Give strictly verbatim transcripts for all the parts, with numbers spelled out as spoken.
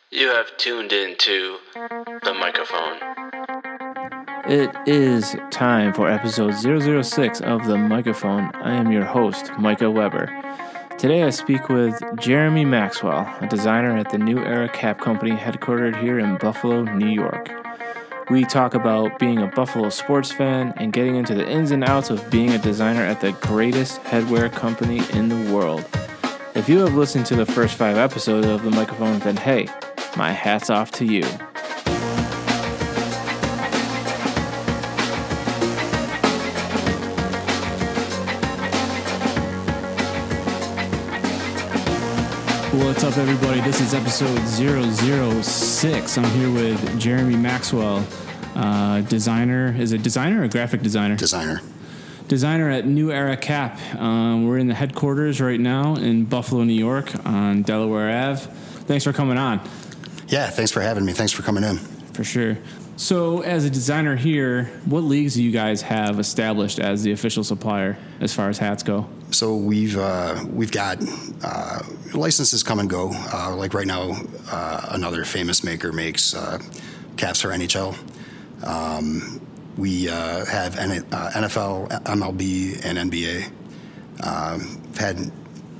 You have tuned into the microphone. It is time for episode zero zero six of The Microphone. I am your host, Micah Weber. Today I speak with Jeremy Maxwell, a designer at the New Era Cap Company headquartered here in Buffalo, New York. We talk about being a Buffalo sports fan and getting into the ins and outs of being a designer at the greatest headwear company in the world. If you have listened to the first five episodes of The Microphone, then hey, my hat's off to you. What's up, everybody? This is episode zero zero six. I'm here with Jeremy Maxwell, uh, designer. Is it designer or graphic designer? Designer. Designer at New Era Cap. Um, we're in the headquarters right now in Buffalo, New York on Delaware Avenue. Thanks for coming on. Yeah, thanks for having me. Thanks for coming in. For sure. So as a designer here, what leagues do you guys have established as the official supplier as far as hats go? So we've uh, we've got uh, licenses come and go. Uh, like right now, uh, another famous maker makes uh, caps for N H L. Um, we uh, have N- uh, N F L, M L B, and N B A. Um, had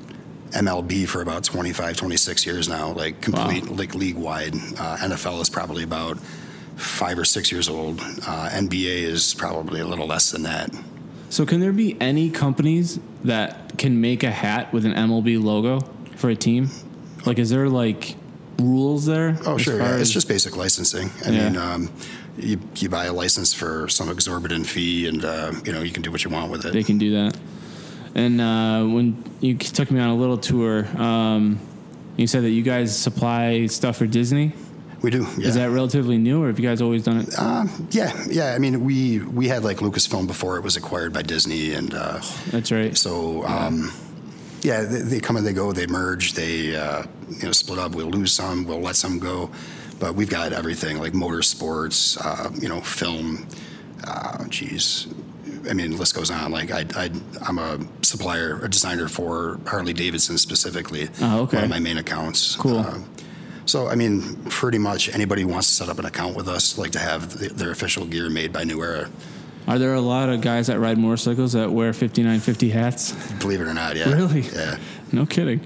M L B for about twenty-five, twenty-six years now, like complete, wow. like league-wide. Uh, N F L is probably about five or six years old. Uh, N B A is probably a little less than that. So can there be any companies that can make a hat with an M L B logo for a team? Like, is there, like, rules there? Oh, sure, yeah. It's just basic licensing. I yeah. mean, um, you, you buy a license for some exorbitant fee, and, uh, you know, you can do what you want with it. They can do that. And uh, when you took me on a little tour, um, you said that you guys supply stuff for Disney? We do, yeah. Is that relatively new, or have you guys always done it? Uh, yeah, yeah. I mean, we we had like Lucasfilm before it was acquired by Disney, and uh, that's right. So, um, yeah, they, they come and they go. They merge. They uh, you know split up. We'll lose some. We'll let some go. But we've got everything like motorsports, uh, you know, film. Uh, geez, I mean, the list goes on. Like I, I, I'm a supplier, a designer for Harley Davidson specifically. Oh, okay. One of my main accounts. Cool. Uh, So, I mean, pretty much anybody who wants to set up an account with us, like to have the, their official gear made by New Era. Are there a lot of guys that ride motorcycles that wear fifty-nine fifty hats? Believe it or not, yeah. Really? Yeah. No kidding.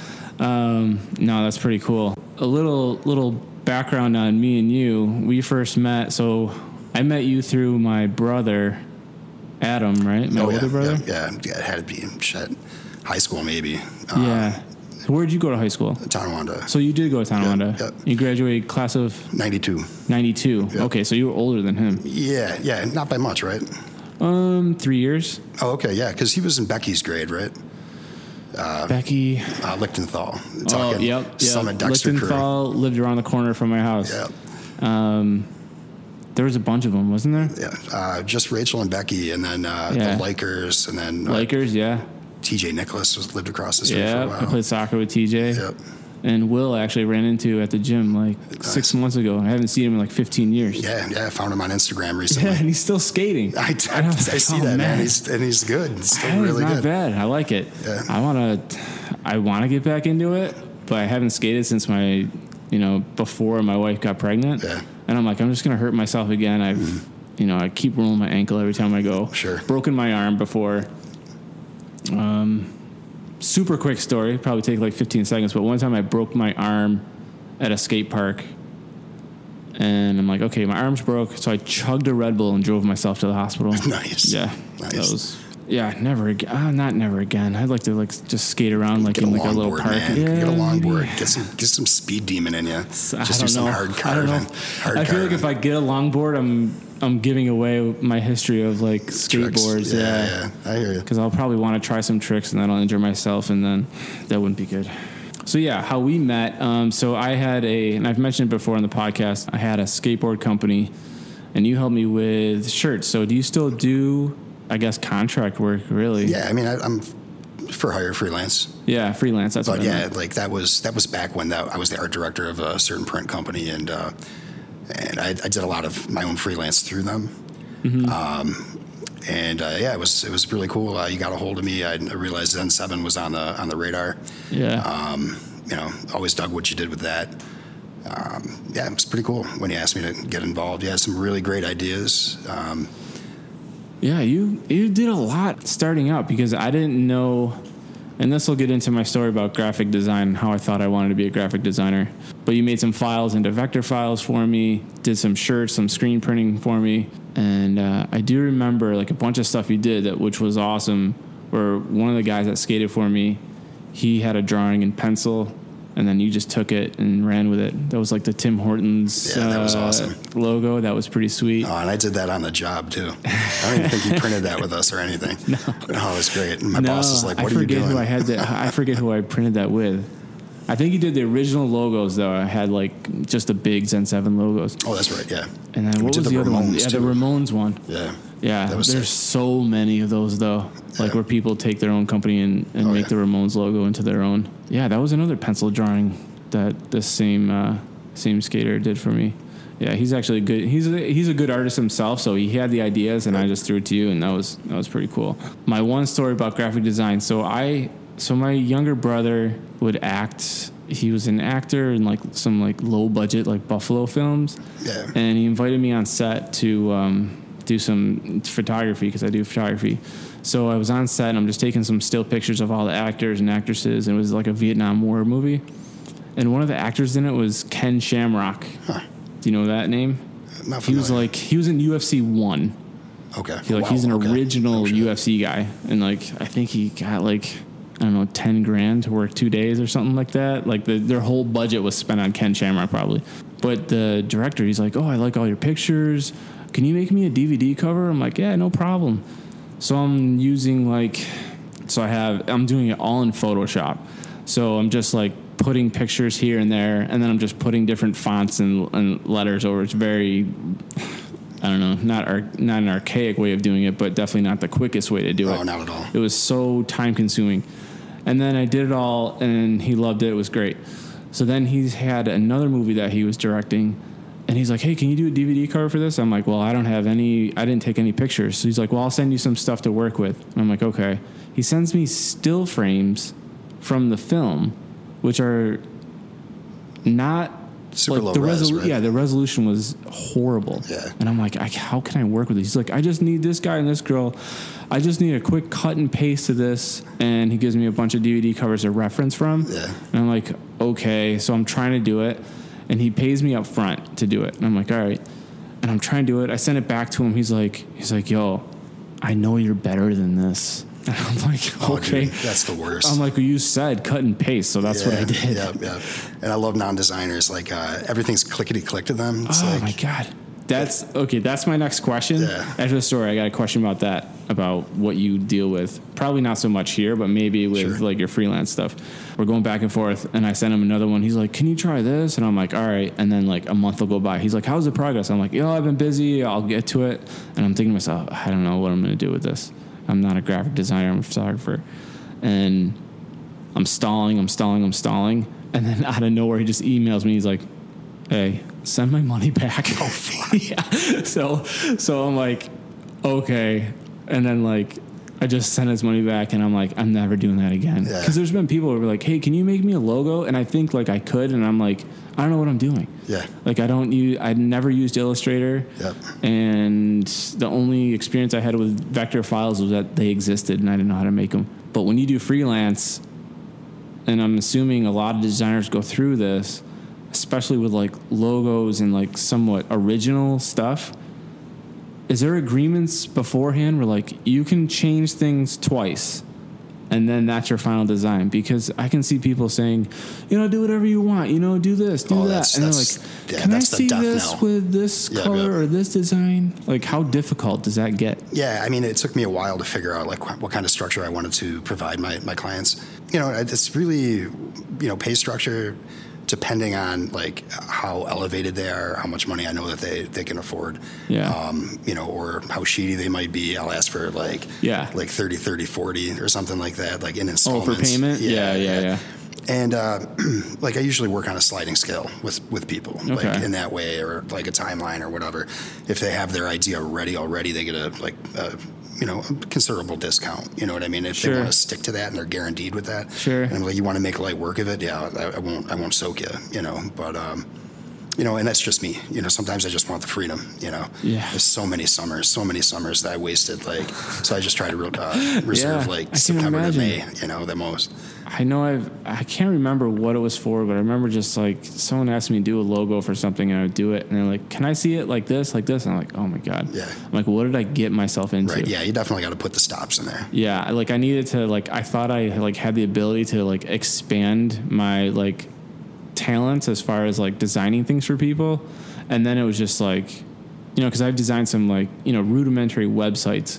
Um, no, that's pretty cool. A little little background on me and you. We first met, so I met you through my brother, Adam, right? My oh, older yeah, brother? Yeah, yeah, yeah, it had to be shit. High school, maybe. Uh, yeah. Where did you go to high school? Tonawanda. So you did go to Tonawanda. Yep, yep. You graduated class of ninety-two. ninety-two. Yep. Okay, so you were older than him. Yeah, yeah, not by much, right? Um, three years. Oh, okay, yeah, because he was in Becky's grade, right? Uh, Becky. Uh, Lichtenthal. Oh, yep, yep. Summit Dexter Lichtenthal crew. lived around the corner from my house. Yeah. Um, there was a bunch of them, wasn't there? Yeah, uh, just Rachel and Becky, and then uh, yeah. the Lakers, and then uh, Lakers, yeah. T J Nicholas was lived across the street yeah, for a while. I played soccer with T J. Yep. And Will I actually ran into at the gym like nice. six months ago. I haven't seen him in like fifteen years. Yeah, yeah, I found him on Instagram recently. Yeah, and he's still skating. I, I, I, I see oh, that, man. man. He's, and he's good. He's still yeah, really not good. bad. I like it. Yeah. I want to I want to get back into it, but I haven't skated since my, you know, before my wife got pregnant. Yeah. And I'm like, I'm just going to hurt myself again. I've, mm. you know, I keep rolling my ankle every time I go. Sure. Broken my arm before. Um, super quick story, probably take like fifteen seconds, but one time I broke my arm at a skate park. And I'm like, okay, my arm's broke. So I chugged a Red Bull and drove myself to the hospital. Nice. Yeah. Nice. That was, yeah, never again. Uh, not never again. I'd like to like just skate around like get in a like a little board, park. Man. Yeah, get a longboard. maybe. Get some get some speed demon in you. Just I do don't some know. hard I don't carving. know. Hard I feel carving. like if I get a longboard, I'm I'm giving away my history of like skateboards. Yeah, yeah, yeah, I hear you. Because I'll probably want to try some tricks and then I'll injure myself, and then that wouldn't be good. So yeah, how we met. Um, so I had a, and I've mentioned it before on the podcast, I had a skateboard company, and you helped me with shirts. So do you still do, I guess, contract work, really? Yeah, I mean, I, I'm for hire freelance. Yeah, freelance. That's but what I yeah, meant. like that was that was back when that, I was the art director of a certain print company, and uh, and I, I did a lot of my own freelance through them. Mm-hmm. Um, and uh, yeah, it was it was really cool. Uh, you got a hold of me. I, I realized Zen seven was on the on the radar. Yeah. Um, you know, always dug what you did with that. um, yeah, it was pretty cool when he asked me to get involved. He had some really great ideas. Um, yeah, you you did a lot starting out because I didn't know, and this will get into my story about graphic design and how I thought I wanted to be a graphic designer. But you made some files into vector files for me, did some shirts, some screen printing for me, and uh, I do remember like a bunch of stuff you did that which was awesome. Where one of the guys that skated for me, he had a drawing in pencil, and then you just took it and ran with it. That was like the Tim Hortons yeah, that was uh, awesome. logo. That was pretty sweet. Oh, and I did that on the job too. I don't even think he printed that with us or anything. No, oh, it was great. And my no, boss is like, "What I are you forget doing?" Who I had to, I forget who I printed that with. I think you did the original logos though. I had like just the big Zen seven logos. Oh, that's right. Yeah. And then We what did was the the other one? Ramones, Yeah, too. the Ramones one. Yeah. Yeah, That was there's sick. so many of those though. Like Yeah. where people take their own company and, and Oh, make yeah. the Ramones logo into their own. Yeah, that was another pencil drawing that the same uh, same skater did for me. Yeah, he's actually good. He's a, he's a good artist himself. So he had the ideas, and I just threw it to you, and that was that was pretty cool. My one story about graphic design. So I so my younger brother would act. He was an actor in like some like low budget like Buffalo films. Yeah. And he invited me on set to um, do some photography because I do photography. So I was on set and I'm just taking some still pictures of all the actors and actresses. And it was like a Vietnam War movie. And one of the actors in it was Ken Shamrock. Huh. Do you know that name? Not He was familiar. like, he was in U F C one. Okay. He, like, Wow, he's an okay. original Oh, shit. U F C guy. And like, I think he got like, I don't know, ten grand to work two days or something like that. Like the, their whole budget was spent on Ken Shamrock probably. But the director, he's like, oh, I like all your pictures. Can you make me a D V D cover? I'm like, yeah, no problem. So I'm using like, so I have, I'm doing it all in Photoshop. So I'm just like putting pictures here and there, and then I'm just putting different fonts and, and letters over. It's very, I don't know, not ar- not an archaic way of doing it, but definitely not the quickest way to do it. Oh, not at all. It was so time consuming. And then I did it all, and he loved it. It was great. So then he's had another movie that he was directing, and he's like, hey, can you do a D V D cover for this? I'm like, well, I don't have any, I didn't take any pictures. So he's like, well, I'll send you some stuff to work with. And I'm like, okay. He sends me still frames from the film, which are not Super low the res, resolu- right? Yeah, the resolution was horrible. Yeah. And I'm like, I, how can I work with these? He's like, I just need this guy and this girl. I just need a quick cut and paste to this. And he gives me a bunch of D V D covers to reference from. Yeah. And I'm like, okay. So I'm trying to do it. And he pays me up front to do it. And I'm like, all right. And I'm trying to do it. I send it back to him. He's like, he's like, yo, I know you're better than this. And I'm like, Oh, okay. dude, that's the worst. I'm like, well, you said cut and paste, so that's yeah, what I did. Yeah, yeah. And I love non-designers. Like uh, everything's clickety click to them. It's Oh like, my god, that's okay. That's my next question. Yeah. After the story, I got a question about that, about what you deal with. Probably not so much here, but maybe with Sure. like your freelance stuff. We're going back and forth, and I sent him another one. He's like, "Can you try this?" And I'm like, "All right." And then like a month will go by. He's like, "How's the progress?" I'm like, "Yo, I've been busy. I'll get to it." And I'm thinking to myself, I don't know what I'm going to do with this. I'm not a graphic designer. I'm a photographer, and I'm stalling. I'm stalling. I'm stalling. And then out of nowhere, he just emails me. He's like, hey, send my money back. Oh, fuck. Yeah. So, so I'm like, okay. And then like, I just sent his money back, and I'm like, I'm never doing that again. Yeah. Because there's been people who were like, hey, can you make me a logo? And I think like I could, and I'm like, I don't know what I'm doing. Yeah. Like I don't use, I never used Illustrator. Yep. And the only experience I had with vector files was that they existed, and I didn't know how to make them. But when you do freelance, and I'm assuming a lot of designers go through this, especially with like logos and like somewhat original stuff, is there agreements beforehand where like you can change things twice and then that's your final design? Because I can see people saying, you know, do whatever you want, you know, do this, do Oh, that. that's- And they're that's- like, yeah, can I that's the see death this knell. with this Yeah, color yeah. or this design? Like how difficult does that get? Yeah, I mean, it took me a while to figure out like what kind of structure I wanted to provide my, my clients. You know, it's really, you know, pay structure depending on like how elevated they are, how much money I know that they, they can afford. Yeah. Um, you know, or how shady they might be. I'll ask for like Yeah. like thirty, thirty, forty or something like that, like in Oh, installments. for payment? Yeah, yeah, yeah. And uh, like I usually work on a sliding scale with, with people, like Okay. in that way, or like a timeline or whatever. If they have their idea ready already, they get a like a, you know a considerable discount. You know what I mean? If Sure. they want to stick to that and they're guaranteed with that, Sure. And I'm like, you want to make light work of it? Yeah, I, I won't I won't soak you. You know, but um, you know, and that's just me. You know, sometimes I just want the freedom. You know, Yeah. there's so many summers, so many summers that I wasted. Like, so I just try to uh, reserve Yeah, I like can September to imagine. May. You know, the most. I know I've, I can't remember what it was for, but I remember just like someone asked me to do a logo for something and I would do it. And they're like, can I see it like this, like this? And I'm like, oh my God. Yeah. I'm like, what did I get myself into? Right. Yeah. You definitely got to put the stops in there. Yeah. I- Like I needed to, like, I thought I like had the ability to like expand my like talents as far as like designing things for people. And then it was just like, you know, cause I've designed some like, you know, rudimentary websites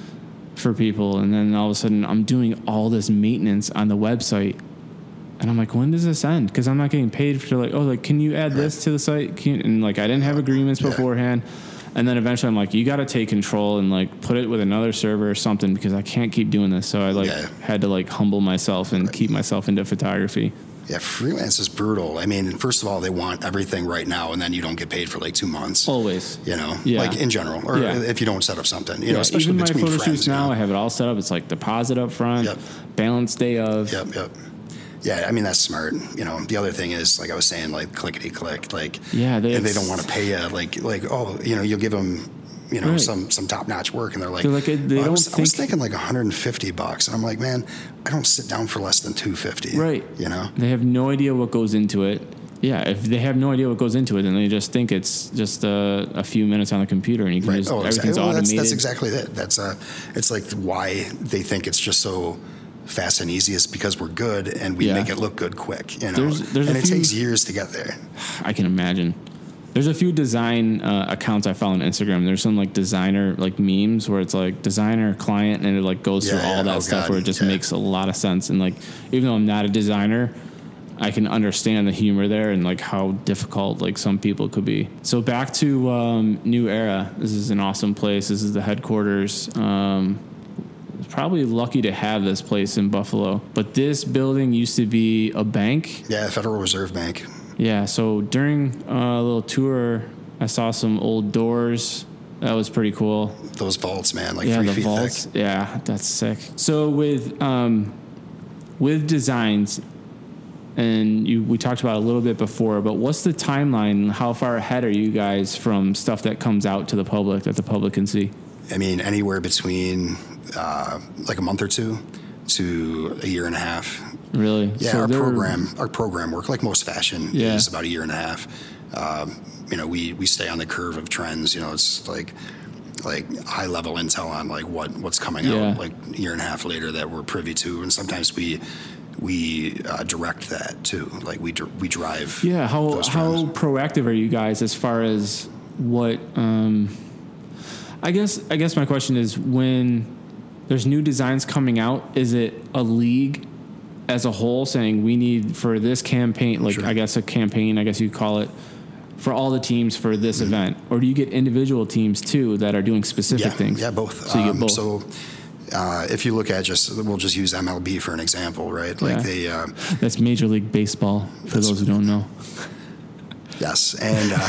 for people, and then all of a sudden I'm doing all this maintenance on the website, and I'm like, when does this end? Because I'm not getting paid for like, oh, like, can you add this to the site? Can you? And like, I didn't have agreements Yeah. beforehand, and then eventually I'm like, you got to take control and like put it with another server or something because I can't keep doing this. So I like Yeah. had to like humble myself and keep myself into photography. Yeah, freelance is brutal. I mean, first of all, they want everything right now, and then you don't get paid for like two months. Always. You know, Yeah. like in general, or Yeah. if you don't set up something, you Yeah, know, especially even my between photo friends. shoots you now, know? I have it all set up. It's like deposit up front, Yep. balance day of. Yep, yep. Yeah, I mean that's smart. You know, the other thing is, like I was saying, like clickety click, like Yeah, they- and they don't want to pay you, like like oh, you know, you'll give them, you know, Right. some some top notch work, and they're like, They're like, they well, I, don't was, I was think- thinking like one hundred fifty bucks, and I'm like, man, I don't sit down for less than two fifty. Right. You know. They have no idea what goes into it. Yeah, if they have no idea what goes into it, then they just think it's just a, a few minutes on the computer and you can Right. just, Oh, exactly. everything's Well, that's, automated. that's exactly it. That's uh, it's like why they think it's just so fast and easy is because we're good and we Yeah. make it look good quick. You know, There's- there's and a it few- takes years to get there. I can imagine. There's a few design uh, accounts I follow on Instagram. There's some like designer like memes where it's like designer client and it like goes Yeah, through all yeah. that Oh, stuff God. where it just Yeah. makes a lot of sense. And like, even though I'm not a designer, I can understand the humor there and like how difficult like some people could be. So back to um, New Era. This is an awesome place. This is the headquarters. Um, probably lucky to have this place in Buffalo. But this building used to be a bank. Yeah, Federal Reserve Bank. Yeah, so during a little tour, I saw some old doors. That was pretty cool. Those vaults, man, like Yeah, three the feet vaults. thick. Yeah, that's sick. So with um, with designs, and you we talked about it a little bit before, but what's the timeline? How far ahead are you guys from stuff that comes out to the public that the public can see? I mean, anywhere between uh, like a month or two to a year and a half. Really? Yeah, So our they're- program, our program work, like most fashion, Yeah. is about a year and a half. Um, you know, we we stay on the curve of trends. You know, it's like like high level intel on like what what's coming Yeah. out like a year and a half later that we're privy to, and sometimes we we uh, direct that too. Like we dr- we drive. Yeah, how those how trends. proactive are you guys as far as what? Um, I guess I guess my question is when there's new designs coming out, is it a league as a whole saying we need for this campaign, like Sure. I guess a campaign, I guess you call it, for all the teams for this Mm-hmm. event, or do you get individual teams too that are doing specific Yeah, things? yeah, both. So you Um, get both. So uh, if you look at just, we'll just use M L B for an example, right? Like Yeah. they. Uh, That's Major League Baseball for That's- those who don't know. Yes, and uh,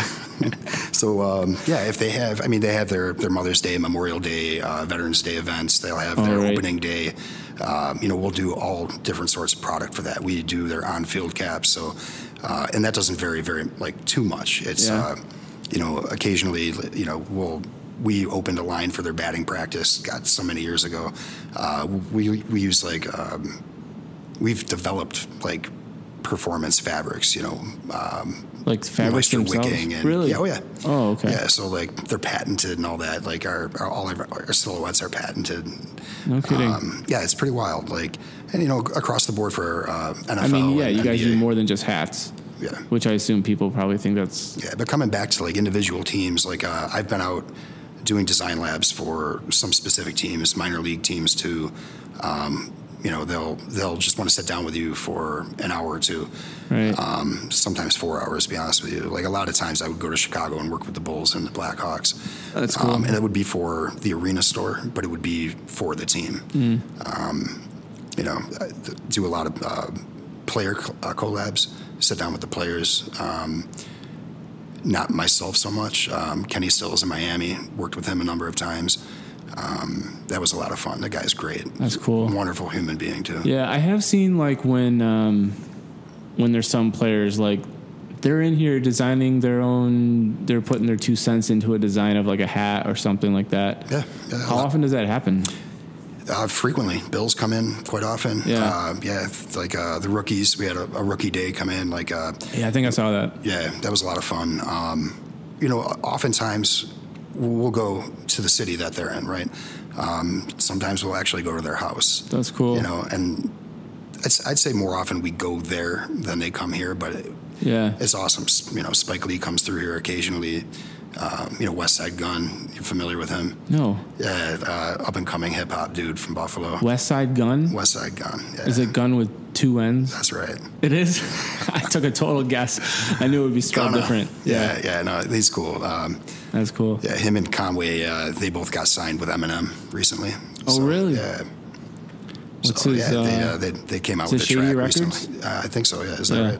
so um, yeah, if they have, I mean, they have their their Mother's Day, Memorial Day, uh, Veterans Day events. They'll have their All right. opening day. Um, you know, we'll do all different sorts of product for that. We do their on-field caps, so uh, and that doesn't vary very like too much. It's Yeah. uh, you know, occasionally, you know, we'll. We opened a line for their batting practice. God, so many years ago, uh, we we use like um, we've developed like performance fabrics. You know, um, Like fabrics moisture themselves? wicking and Really? yeah, oh yeah. Oh, okay. Yeah, so like they're patented and all that. Like our, our all of our, our silhouettes are patented. No kidding. Um, yeah, it's pretty wild. Like, and you know, across the board for uh, N F L. I mean, yeah, and you guys N B A. do more than just hats. Yeah. Which I assume people probably think that's Yeah, but coming back to like individual teams, like uh, I've been out doing design labs for some specific teams, minor league teams too. Um, you know, they'll they'll just want to sit down with you for an hour or two. right. Um, sometimes four hours, to be honest with you. Like a lot of times I would go to Chicago and work with the Bulls and the Blackhawks. That's cool. Um, and it would be for the arena store, but it would be for the team. Mm. Um, you know, I do a lot of uh, player co- uh, collabs, sit down with the players. Um, not myself so much. Um, Kenny Stills in Miami, worked with him a number of times. Um, that was a lot of fun. The guy's great. That's cool. Wonderful human being too. Yeah, I have seen like when um, when there's some players like they're in here designing their own, they're putting their two cents into a design of like a hat or something like that. Yeah. yeah How often does that happen? Uh, frequently. Bills come in quite often. Yeah. Uh, yeah. Like uh, the rookies, we had a, a rookie day come in. Like, uh, Yeah, I think I saw that. yeah, that was a lot of fun. Um, you know, oftentimes we'll go to the city that they're in, right? Um, sometimes we'll actually go to their house. That's cool. You know, and I'd, I'd say more often we go there than they come here, but it, Yeah. it's awesome. You know, Spike Lee comes through here occasionally. Um, you know, West Side Gun, you're familiar with him? No. Yeah, uh, up and coming hip hop dude from Buffalo. West Side Gun? West Side Gun. Yeah. Is it gun with two ends? That's right. It is? I took a total guess. I knew it would be spelled Gunna. different. Yeah, yeah, no, he's cool. Um, That's cool. yeah, him and Conway, uh, they both got signed with Eminem recently. Oh, really? Yeah. What's so, his, yeah, they, uh, uh, they, they came out is with it a Shady track Records? recently. Uh, I think so, yeah. Is that Yeah. right?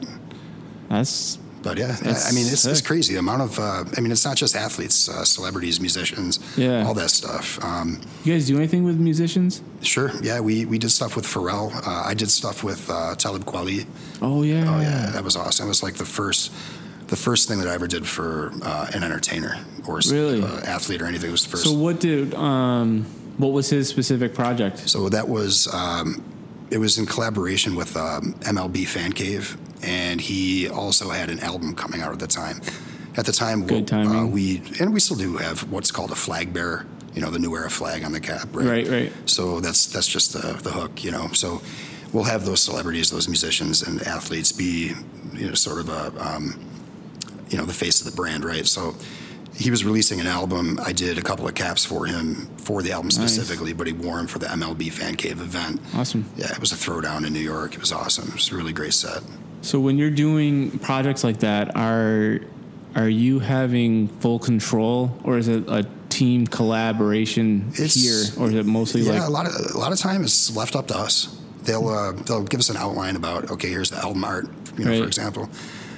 That's But yeah, That's I mean, it's, it's sick. crazy. The amount of, uh, I mean, it's not just athletes, uh, celebrities, musicians, Yeah. all that stuff. Um, You guys do anything with musicians? sure, yeah, we, we did stuff with Pharrell. Uh, I did stuff with uh, Talib Kweli. Oh yeah. Oh yeah, that was awesome. It was like the first, the first thing that I ever did for uh, an entertainer or Really? uh, athlete or anything. It was the first. So what did um what was his specific project? So that was, um, it was in collaboration with um, M L B Fan Cave, and he also had an album coming out at the time. At the time, Good timing. Uh, we and we still do have what's called a flag bearer. You know, the New Era flag on the cap, right? Right, right. So that's that's just the the hook. You know, so we'll have those celebrities, those musicians and athletes be, you know, sort of a, um, you know, the face of the brand, right? So. He was releasing an album. I did a couple of caps for him for the album specifically, but he wore them for the M L B Fan Cave event. Awesome. Yeah, it was a throwdown in New York. It was awesome. It was a really great set. So when you're doing projects like that, are are you having full control, or is it a team collaboration It's- here, or is it mostly Yeah, like a lot of a lot of time it's left up to us. They'll uh, they'll give us an outline about, okay, here's the album art, you know, Right. for example.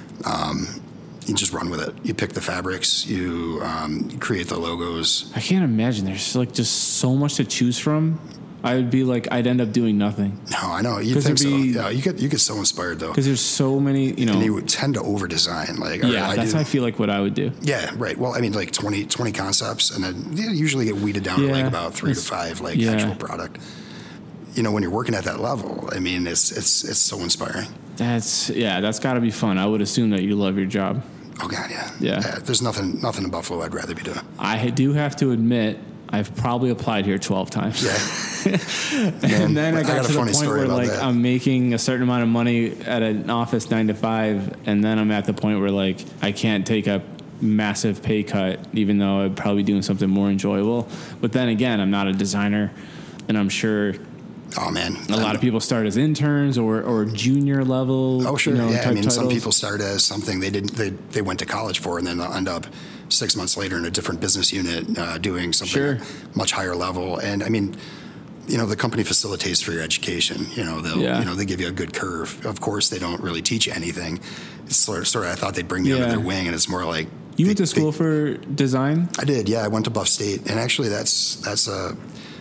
Um, you just run with it. You pick the fabrics. You, um, you create the logos. I can't imagine there's like just so much to choose from. I would be like I'd end up doing nothing No, I know you 'Cause think so. it'd be- Yeah, you get you get so inspired though, because there's so many, you know. and you would tend to over design. Like, or yeah, I that's do. how I feel like what I would do. Yeah, right. Well, I mean, like twenty, twenty concepts, and then you usually get weeded down to Yeah, like about three to it's- five, like yeah. actual product. You know, when you're working at that level, I mean, it's it's it's so inspiring. That's yeah, that's got to be fun. I would assume that you love your job. Oh God, yeah. Yeah. there's nothing nothing in Buffalo I'd rather be doing. I do have to admit, I've probably applied here twelve times. Yeah. And then I I got, got a to the funny point story where about like that. I'm making a certain amount of money at an office nine to five, and then I'm at the point where like I can't take a massive pay cut, even though I'd probably be doing something more enjoyable. But then again, I'm not a designer, and I'm sure Oh man, a lot of people start as interns or, or junior level. Oh sure, you know, yeah. I type mean, some titles. people start as something they didn't they they went to college for, and then they'll end up six months later in a different business unit uh, doing something Sure. much higher level. And I mean, you know, the company facilitates for your education. You know, they'll Yeah. you know they give you a good curve. Of course, they don't really teach you anything. It's sort of, sort of I thought they'd bring me Yeah. under their wing, and it's more like You they- went to school they- for design? I did, yeah. I went to Buff State, and actually, that's that's a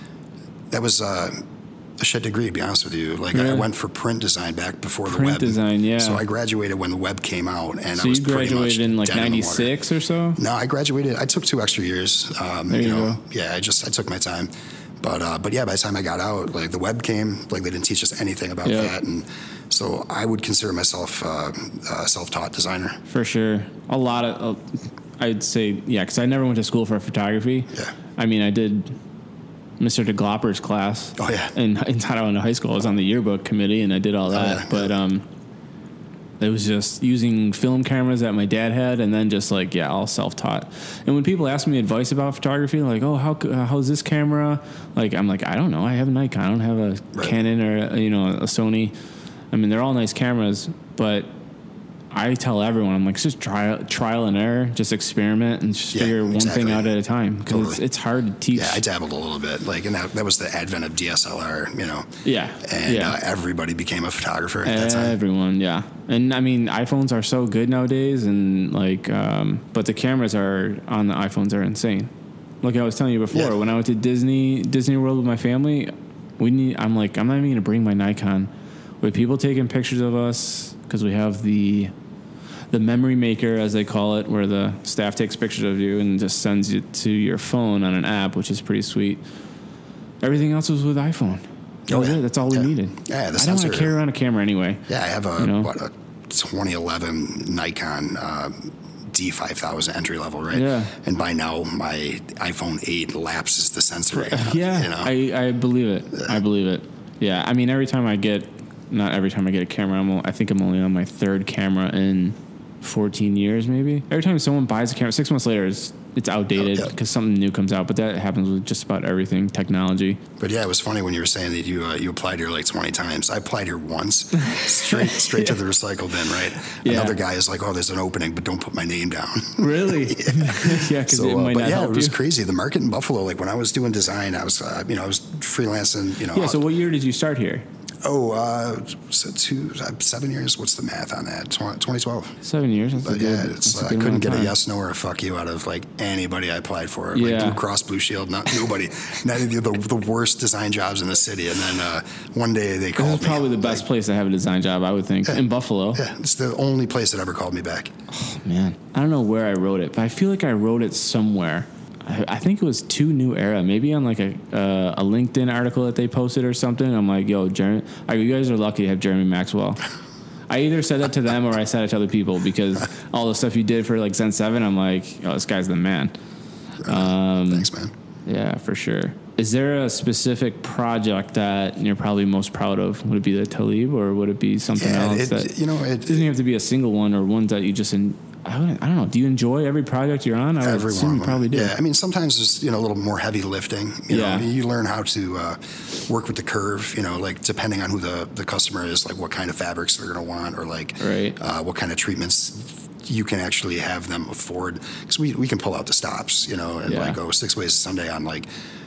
that was a, a shit degree. To be honest with you, like I Really? went for print design back before the Print web. design, yeah. So I graduated when the web came out, and So I was you pretty much graduated in like dead in the water. ninety-six or so? No, I graduated. I took two extra years. Um, There you know, go. yeah. I just I took my time, but uh, but yeah. By the time I got out, like the web came, like they didn't teach us anything about Yeah. that, and so I would consider myself uh, a self-taught designer. For sure. A lot of, uh, I'd say, yeah, because I never went to school for photography. Yeah. I mean, I did Mister DeGlopper's class. Oh, yeah. In, in Tonawanda High School. I was on the yearbook committee and I did all that. yeah, but yeah. um, it was just using film cameras that my dad had and then just like, yeah, all self-taught. And when people ask me advice about photography, like, oh, how uh, how's this camera? Like, I'm like, I don't know. I have a Nikon. I don't have a Right. Canon or, a, you know, a Sony. I mean, they're all nice cameras, but I tell everyone, I'm like, it's just trial, trial and error, just experiment and just Yeah, figure one exactly. thing out at a time because it's, Totally. it's hard to teach. Yeah, I dabbled a little bit, like, and that that was the advent of D S L R, you know. Yeah, And yeah. uh, everybody became a photographer at that time. Everyone, yeah. And I mean, iPhones are so good nowadays, and like, um, but the cameras are on the iPhones are insane. Like I was telling you before, Yeah. when I went to Disney Disney World with my family, we need. I'm like, I'm not even gonna bring my Nikon. With people taking pictures of us because we have the the memory maker, as they call it, where the staff takes pictures of you and just sends it to your phone on an app, which is pretty sweet. Everything else was with iPhone. That oh, was yeah. it. That's all we yeah. needed. Yeah, the I don't want sensor. to carry around a camera anyway. Yeah, I have a, you know? what, a twenty eleven Nikon uh, D five thousand entry level, right? Yeah. And by now, my iPhone eight lapses the sensor rate. Yeah, you know? I, I believe it. Yeah. I believe it. Yeah, I mean, every time I get, not every time I get a camera, I'm, o- I think I'm only on my third camera in fourteen years, maybe. Every time someone buys a camera, six months later, it's, it's outdated Oh, yeah. because something new comes out. But that happens with just about everything, technology. But yeah, it was funny when you were saying that you uh, you applied here like twenty times. I applied here once, straight straight to the recycle bin, right? Yeah. Another guy is like, "Oh, there's an opening, but don't put my name down." Really? yeah, because So, it uh, might but not yeah, help it was you. crazy. The market in Buffalo, like when I was doing design, I was uh, you know I was freelancing. You know, Yeah, so what year did you start here? oh, uh, so two uh, seven years. What's the math on that? twenty twelve. Seven years. That's a But good, yeah, that's it's, a uh, I good couldn't amount of get a time. yes, no, or a fuck you out of like anybody I applied for. Yeah. Like Blue Cross Blue Shield, not nobody. Not the, the the worst design jobs in the city. And then uh, one day they This called is me. probably the best like, place to have a design job, I would think, Yeah. in Buffalo. Yeah, it's the only place that ever called me back. Man, I don't know where I wrote it, but I feel like I wrote it somewhere. I, I think it was to New Era, maybe on like a uh, a LinkedIn article that they posted or something. I'm like, yo, Jeremy, like, you guys are lucky to have Jeremy Maxwell. I either said that to them or I said it to other people because all the stuff you did for like Zen seven, I'm like, oh, this guy's the man. Um, Thanks, man. Yeah, for sure. Is there a specific project that you're probably most proud of? Would it be the Talib or would it be something Yeah, else it, that you know, it, it doesn't have to be a single one or ones that you just in, I, wouldn't, I don't know. Do you enjoy every project you're on? I would every assume one you of probably them. do. Yeah, I mean, sometimes it's you know a little more heavy lifting. You Yeah. know, you learn how to uh, work with the curve. You know, like depending on who the, the customer is, like what kind of fabrics they're going to want, or like Right. uh, what kind of treatments you can actually have them afford. Because we we can pull out the stops, you know, and Yeah. like go six ways to Sunday on like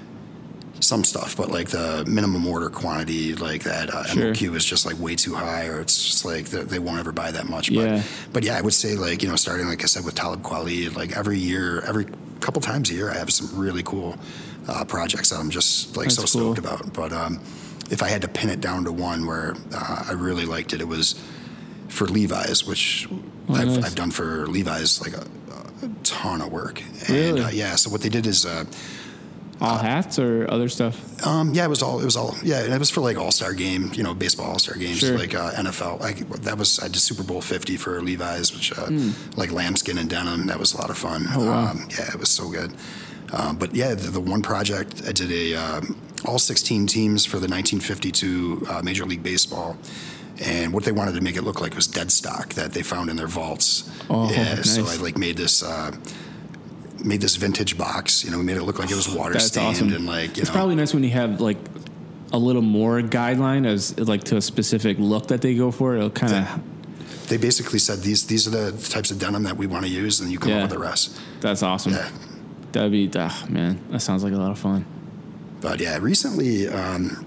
some stuff, but like the minimum order quantity, like that uh, Sure. M O Q is just like way too high, or it's just like they, they won't ever buy that much. Yeah. But, but yeah, I would say like you know, starting like I said with Talib Kweli, like every year, every couple times a year, I have some really cool uh, projects that I'm just like That's so cool. stoked about. But um, if I had to pin it down to one where uh, I really liked it, it was for Levi's, which Oh, I've, nice. I've done for Levi's like a, a ton of work. And Really? uh, yeah, so what they did is. Uh, All hats or other stuff? Um, yeah, it was all. It was all. Yeah, and it was for like All Star Game, you know, baseball All Star games, Sure. like uh, N F L. Like that was I did Super Bowl fifty for Levi's, which uh, Hmm. like lambskin and denim. That was a lot of fun. Oh, wow. Um, yeah, it was so good. Um, but yeah, the, the one project I did a um, all sixteen teams for the nineteen fifty-two uh, Major League Baseball. And what they wanted to make it look like was dead stock that they found in their vaults. Oh, yeah, so nice. I like made this uh, made this vintage box. You know, we made it look like it was water That's stained awesome. and like you It's know. probably nice when you have like a little more guideline as like to a specific look that they go for. It'll kind of. They basically said these these are the types of denim that we want to use, and you come Yeah. up with the rest. That's awesome. Yeah. That'd be, ah, man, that sounds like a lot of fun. But yeah, recently um,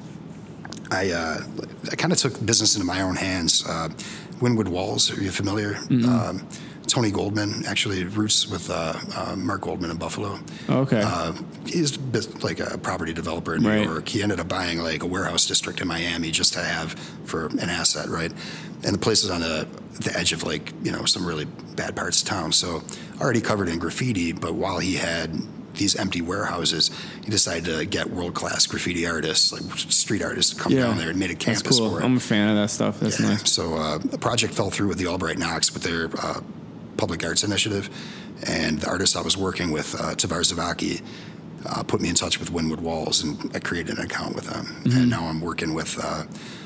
I uh, I kind of took business into my own hands. Uh, Wynwood Walls, are you familiar? Mm-hmm. Um, Tony Goldman, actually roots with uh, uh, Mark Goldman in Buffalo. Okay. Uh, he's bus- like a property developer in New Right. York. He ended up buying like a warehouse district in Miami just to have for an asset, right? And the place is on the, the edge of like, you know, some really bad parts of town. So already covered in graffiti, but while he had these empty warehouses, he decided to get world-class graffiti artists, like street artists, to come Yeah. down there and made a That's campus cool. for it. I'm a fan of that stuff. That's Yeah. nice. So uh, the project fell through with the Albright Knox with their uh, public arts initiative, and the artist I was working with, uh, Tavar Zavaki, uh, put me in touch with Wynwood Walls, and I created an account with them. Mm-hmm. And now I'm working with uh,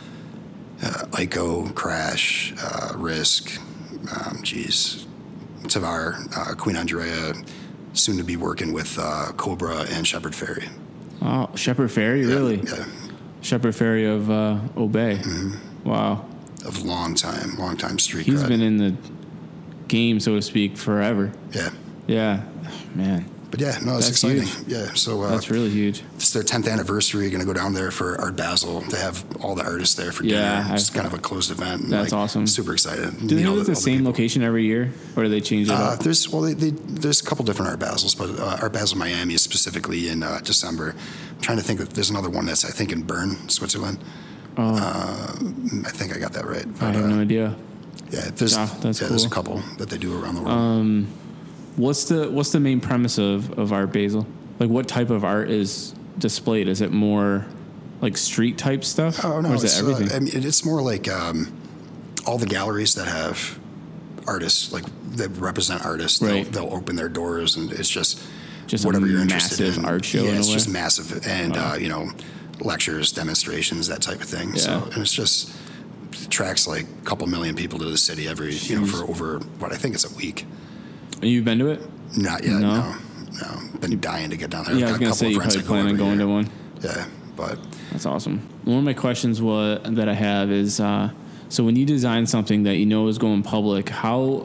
uh, Ico, Crash, uh, Risk, um, geez, Tavar, uh, Queen Andrea, soon to be working with uh, Cobra and Shepherd Ferry. Oh, Shepherd Ferry, really? Yeah, Shepherd Ferry of uh, Obey. Mm-hmm. Wow. of long time, long time street He's cred. been in the game, so to speak, forever. Yeah. Yeah. Oh, man, But yeah, no, it's That's exciting. huge. Yeah, so uh, that's really huge. it's their tenth anniversary. Going to go down there for Art Basel. They have all the artists there for Yeah, dinner. It's I've- kind of a closed event. and, That's like, awesome. Super excited. Do they Meet all do it at the all same people. location every year, or do they change it Uh, up? there's well, they, they, there's a couple different Art Basels, but uh, Art Basel Miami is specifically in uh, December. I'm trying to think that there's another one that's I think in Bern, Switzerland. Oh, Uh, I think I got that right. I But, have uh, no idea. Yeah, there's Ah, that's yeah, there's a cool. couple that they do around the world. Um, what's the what's the main premise of, of Art Basel? Like, what type of art is displayed? Is it more like street type stuff? oh no, or is it's, it everything? Uh, I mean, it's more like um, all the galleries that have artists, like that represent artists. Right. They'll, they'll open their doors, and it's just Just a whatever you're interested massive in. art show Yeah, in a it's way? just massive, and Wow. uh, you know, lectures, demonstrations, that type of thing. Yeah. So, and it's just attracts like a couple million people to the city every, you know, for over what I think it's a week. You've been to it? Not yet. No? No. No. Been dying to get down there. Yeah, I I've was got gonna a say couple you of friends probably that go plan on every going year. to one. Yeah, but That's awesome. One of my questions was that I have is uh, so when you design something that you know is going public, how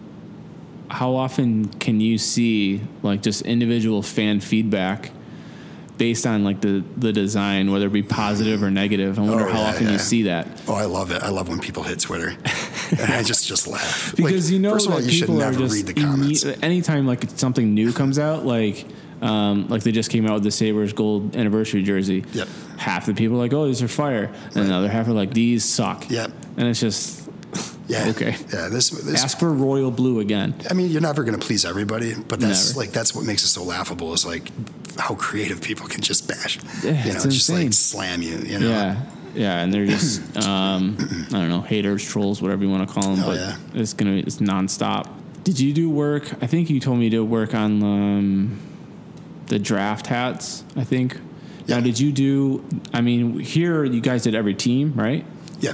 how often can you see like just individual fan feedback based on like the, the design, whether it be positive or negative? I wonder Oh, how yeah, often yeah. you see that. oh, I love it. I love when people hit Twitter, and I just just laugh Because Like, you know first of all, that you should people are never just read the comments. imme- anytime like something new comes out, like um, like they just came out with the Sabres gold anniversary jersey. Yep. Half the people are like, oh, these are fire, and the other half are like, these suck. Yep. And it's just Yeah. okay. Yeah. This. this Ask for royal blue again. I mean, you're never going to please everybody, but that's Never. like that's what makes it so laughable is like how creative people can just bash. Yeah, you know, it's just insane. like slam you. You know. Yeah. Yeah, and they're just um, I don't know, haters, trolls, whatever you want to call them, Oh, but yeah. it's gonna it's nonstop. Did you do work? I think you told me to work on um, the draft hats. I think. Now, Yeah. did you do? I mean, here you guys did every team, right? Yeah.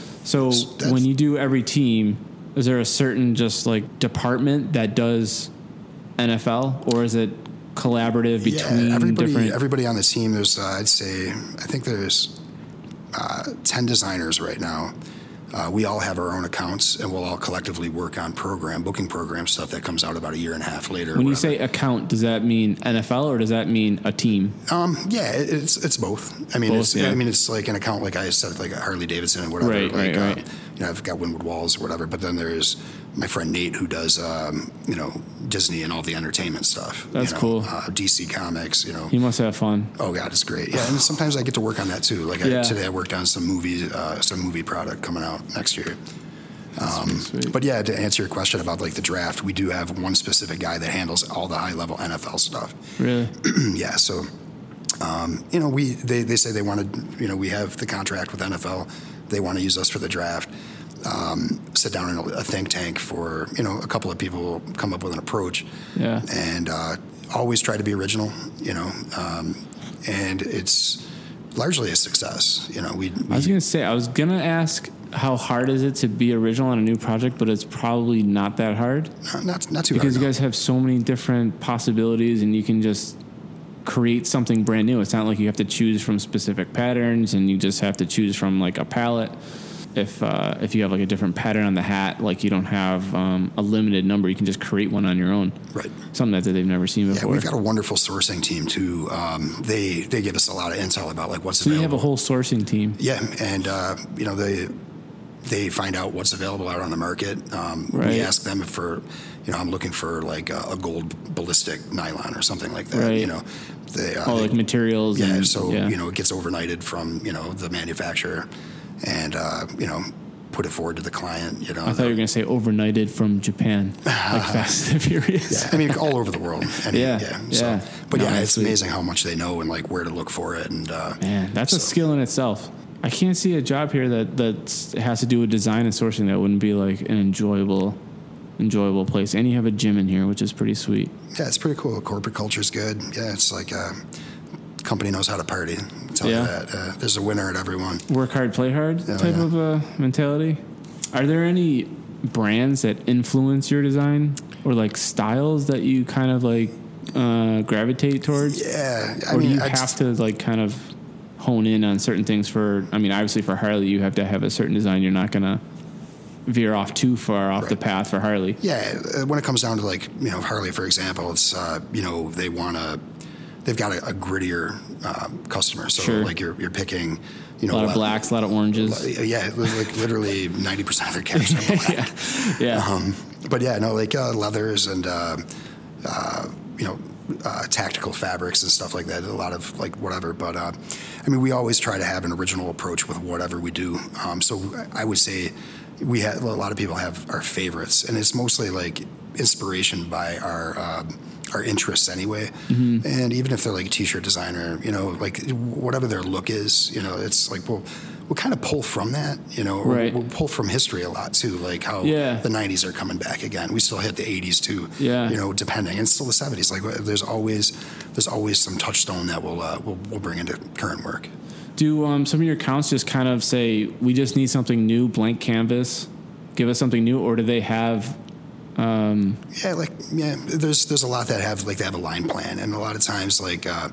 So That's- when you do every team, is there a certain just like department that does N F L, or is it collaborative between yeah, everybody, different? everybody on the team. There's, uh, I'd say, I think there's uh, ten designers right now. Uh, we all have our own accounts, and we'll all collectively work on program, booking program stuff that comes out about a year and a half later. When you whatever. say account, does that mean N F L or does that mean a team? Um, yeah, it, it's it's both. I mean, Both, it's yeah. I mean, it's like an account, like I said, like a Harley Davidson and whatever. Right, like, right, um, right. You know, I've got Wynwood Walls or whatever. But then there's my friend Nate who does, um, you know, Disney and all the entertainment stuff. That's you know, cool. Uh, D C Comics, you know. You must have fun. Oh God, it's great. Yeah, and sometimes I get to work on that too. Like Yeah. I, today, I worked on some movie, uh, some movie product coming out next year. Um, Sweet. but yeah, to answer your question about like the draft, we do have one specific guy that handles all the high level N F L stuff. Really? Yeah, so um, you know, we they, they say they want to, you know, we have the contract with N F L. They want to use us for the draft. Um, sit down in a, a think tank for, you know, a couple of people come up with an approach. Yeah. And uh, always try to be original, you know, um, and it's largely a success. You know, we, we I was gonna say I was gonna ask how hard is it to be original on a new project, but it's probably not that hard not not too because you hard. guys have so many different possibilities and you can just create something brand new. It's not like you have to choose from specific patterns and you just have to choose from like a palette. If uh, if you have like a different pattern on the hat, like you don't have um, a limited number, you can just create one on your own. Right. Something that they've never seen Yeah, before. we've got a wonderful sourcing team too. Um, they they give us a lot of intel about like what's so you available. have a whole sourcing team. Yeah, and uh, you know they they find out what's available out on the market. Um, Right. We ask them for, you know, I'm looking for like a, a gold ballistic nylon or something like that. Right. You know, they, uh, Oh, they- like materials. yeah. and, So yeah. you know, it gets overnighted from you know the manufacturer, and uh, you know, put it forward to the client. You know, I thought you were gonna say overnighted from Japan, like Fast and Furious. Yeah, I mean, all over the world. I mean, Yeah, yeah. yeah. So, but No, yeah, that's it's sweet. amazing how much they know and like where to look for it. And uh, Man, that's a So- skill in itself. I can't see a job here that that has to do with design and sourcing that wouldn't be like an enjoyable, enjoyable place. And you have a gym in here, which is pretty sweet. yeah, it's pretty cool. Corporate culture's good. Yeah, it's like uh, company knows how to party. I'll tell Yeah. you that. Uh, there's a winner at every one. Work hard, play hard Oh, type yeah. of uh, mentality. Are there any brands that influence your design or like styles that you kind of like uh, gravitate towards? Yeah, I or mean, do you I'd- have to like kind of hone in on certain things for, I mean, obviously for Harley, you have to have a certain design. You're not going to veer off too far off the Right. path for Harley. Yeah, uh, when it comes down to like you know Harley, for example, it's uh, you know they want to, they've got a, a grittier uh, customer. So Sure. like you're you're picking, you A know, lot of le- blacks, a lot of oranges. Yeah, like literally ninety percent of their caps are black. Yeah. Um, but yeah, no, like uh, leathers and uh, uh, you know uh, tactical fabrics and stuff like that. A lot of like whatever. But uh, I mean, we always try to have an original approach with whatever we do. Um, so I would say, we have a lot of people have our favorites, and it's mostly like inspiration by our uh, our interests anyway. Mm-hmm. And even if they're like a t-shirt designer, you know, like whatever their look is, you know, it's like we'll we'll kind of pull from that, you know, right. we'll pull from history a lot too, like how yeah. the nineties are coming back again. We still hit the eighties too, yeah. you know, depending, and still the seventies. Like there's always there's always some touchstone that we'll uh, we'll, we'll bring into current work. Do um, some of your accounts just kind of say, we just need something new, blank canvas, give us something new, or do they have... Um, yeah, like, yeah, there's there's a lot that have, like, they have a line plan, and a lot of times, like, uh,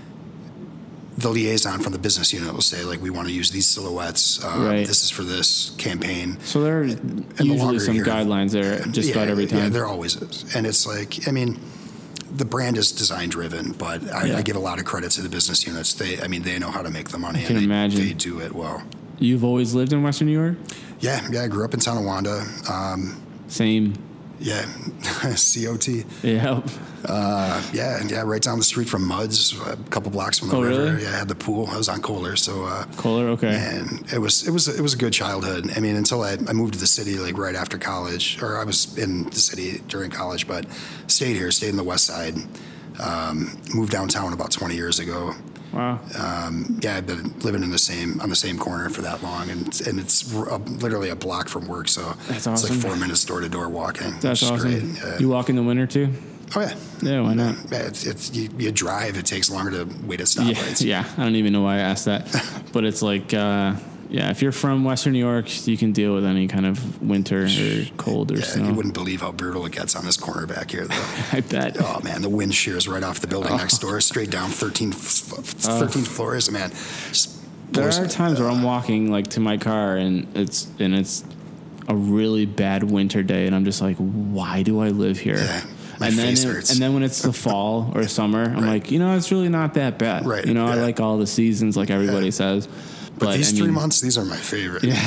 the liaison from the business unit will say, like, we want to use these silhouettes, uh, right. this is for this campaign. So there are and, usually the some here, guidelines there just yeah, about every time. Yeah, there always is. And it's like, I mean... The brand is design driven, but I, yeah. I give a lot of credit to the business units. They, I mean, they know how to make the money. I can and they, imagine. They do it well. You've always lived in Western New York? Yeah, yeah. I grew up in Tonawanda. Um, Same. Yeah, C O T. Yeah. Uh, yeah, yeah, right down the street from Mudd's, a couple blocks from the oh, river. Really? Yeah, I had the pool. I was on Kohler, so uh, Kohler, okay. And it was it was it was a good childhood. I mean, until I, I moved to the city like right after college, or I was in the city during college, but stayed here, stayed in the West Side. Um, moved downtown about twenty years ago. Wow. Um, yeah, I've been living in the same on the same corner for that long, and and it's a, literally a block from work, so That's it's awesome. like four minutes door to door walking. That's which awesome. Is great. Yeah. You walk in the winter too? Oh yeah. Yeah, why not? Yeah, it's, it's you, you drive. It takes longer to wait at stoplights. Yeah, yeah, I don't even know why I asked that, but it's like, uh, yeah, if you're from Western New York, you can deal with any kind of winter or cold or yeah, snow. You wouldn't believe how brutal it gets on this corner back here, though. I bet. Oh man, the wind shears right off the building oh. next door, straight down thirteen, thirteen oh. floors, man. Just there are times uh, where I'm walking like to my car and it's and it's a really bad winter day, and I'm just like, why do I live here? Yeah. My and face then, hurts. and then when it's the fall or summer, I'm right. like, you know, it's really not that bad. Right. You know, yeah. I like all the seasons, like everybody yeah. says. But, but these I three mean, months, these are my favorite. Yeah.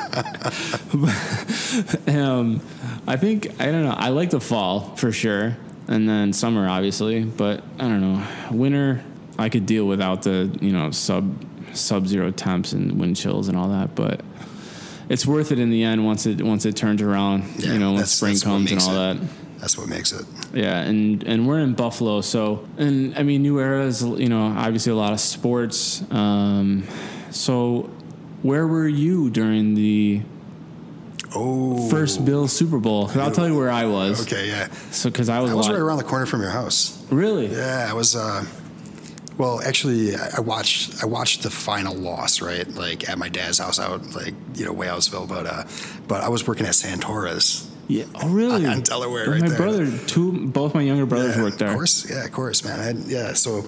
um, I think I don't know. I like the fall for sure, and then summer obviously. But I don't know, winter I could deal without the you know sub sub zero temps and wind chills and all that. But it's worth it in the end once it once it turns around. Yeah, you know, when that's, spring that's comes and all it. that. That's what makes it. Yeah, and, and we're in Buffalo, so and I mean New Era is you know obviously a lot of sports. Um, so where were you during the oh first Bills Super Bowl? 'Cause I'll tell you where I was. Okay, yeah. So because I was I was lot, right around the corner from your house. Really? Yeah, I was. Uh, well, actually, I watched I watched the final loss right, like at my dad's house out like you know Wayhouseville, but uh, but I was working at Santora's. Yeah. Oh, really? On Delaware, and right my there. brother, two, both my younger brothers yeah, worked there. Of course, yeah, of course, man. I had, yeah, so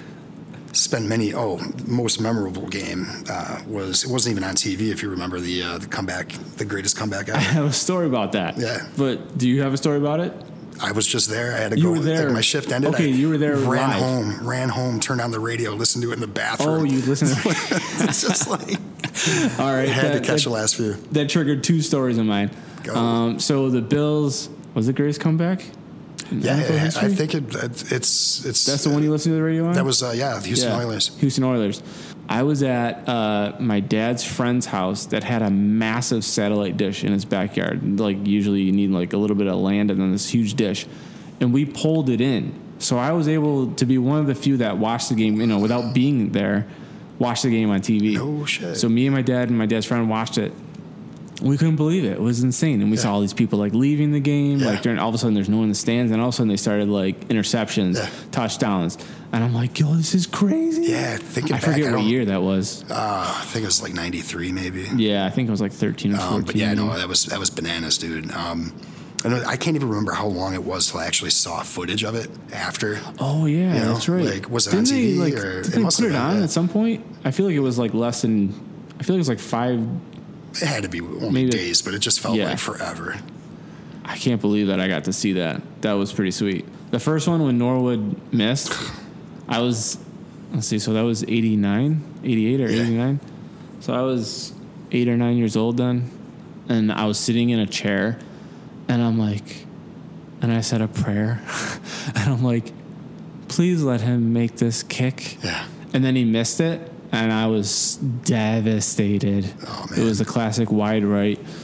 spent many. Oh, most memorable game uh, was it wasn't even on T V. If you remember the uh, the comeback, the greatest comeback ever. I have a story about that. Yeah. But do you have a story about it? I was just there. I had to you go. Were there. Like my shift ended. Okay, I you were there. Ran live. home. Ran home. Turned on the radio. Listened to it in the bathroom. Oh, you listened to it. It's just like. All right. I had that, to catch that, the last few. That triggered two stories in mine. Go. Um, so the Bills was the greatest comeback. Yeah, I think it, it's it's. That's the one you listened to the radio on. That was uh, yeah, the Houston yeah, Oilers. Houston Oilers. I was at uh, my dad's friend's house that had a massive satellite dish in his backyard. Like usually you need like a little bit of land and then this huge dish, and we pulled it in. So I was able to be one of the few that watched the game, you know, without being there, watched the game on T V. No shit. So me and my dad and my dad's friend watched it. We couldn't believe it. It was insane. And we yeah. saw all these people like leaving the game. Yeah. Like during all of a sudden there's no one in the stands. And all of a sudden they started like interceptions, yeah. touchdowns. And I'm like, yo, this is crazy. Yeah. Thinking I back, forget I what year that was. Uh, I think it was like ninety-three maybe. Yeah. I think it was like thirteen or fourteen. Um, but yeah, no, that was, that was bananas, dude. Um, I can't even remember how long it was till I actually saw footage of it after. Oh yeah, you know? That's right. Like, was it Didn't on T V? They, like, or did it they must put it been, on yeah. at some point? I feel like it was like less than. I feel like it was like five. It had to be only maybe, days, but it just felt yeah. like forever. I can't believe that I got to see that. That was pretty sweet. The first one when Norwood missed, I was, let's see, so that was eighty-nine, eighty-eight or yeah. eighty-nine. So I was eight or nine years old then, and I was sitting in a chair, and I'm like, and I said a prayer, and I'm like, please let him make this kick. Yeah. And then he missed it. And I was devastated. Oh, man. It was a classic wide right.